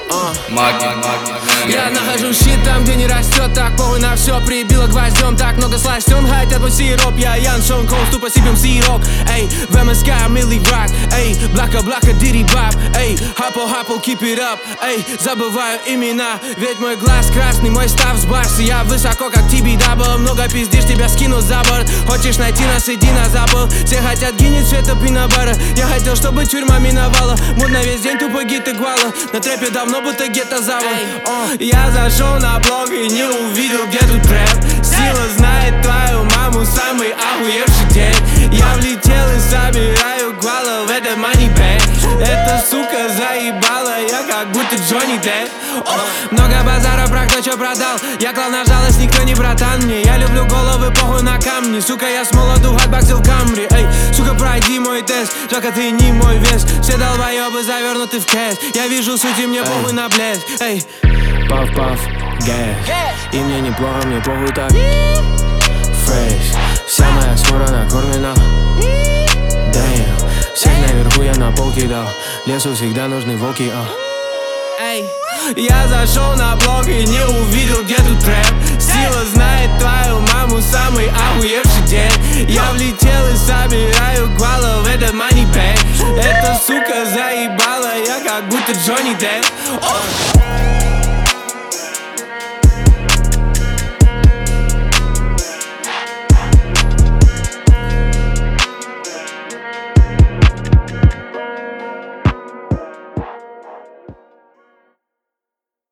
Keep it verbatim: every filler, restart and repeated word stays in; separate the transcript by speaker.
Speaker 1: Маги, маги.
Speaker 2: Я нахожу щит там, где не растет. Так похуй на все, прибило гвоздем. Так много сластен, хотят мой сироп. Я Ян Шон Коуз, тупо сыпем сирок. Эй, в эм эс ка милый враг. Эй, блака, блака, дири баб. Эй, хапл, хапл, keep it up. Эй, забываю имена, ведь мой глаз красный, мой став с барса. Я высоко, как Тиби Дабл. Много пиздишь, тебя скину за борт. Хочешь найти нас, иди на запад. Все хотят гинить цвета пинобара. Я хотел, чтобы тюрьма миновала. Модно весь день, тупо гиты гвала. На трэпе давно, будто гетто-завод. Я зашел на блог и не увидел, где тут рэп. Сила знает твою маму, самый охуевший день. Я влетел и собираю гвала в этот манибэк. Эта сука заебала, я как будто Джонни Депп. Много базара про кто чё продал. Я клал на жалость, никто не братан мне. Я люблю головы, похуй на камни. Сука, я с молоду хатбаксил в Камри. Эй, сука, пройди мой тест. Жалко, ты не мой вес. Все долбоёбы завернуты в кэш. Я вижу суть и мне похуй на блеск. Эй,
Speaker 3: паф-паф, гэш. И мне неплохо, мне похуй так. Фрейш. Вся моя скоро накормлена. Damn. Всех наверху я на пол кидал. Лесу всегда нужны волки, а.
Speaker 2: Эй, я зашел на блог и не увидел, где тут рэп. Сила знает твою маму, самый охуевший день. Я влетел и собираю гвала в этот манибэк. Эта сука заебала, я как будто Джонни Депп.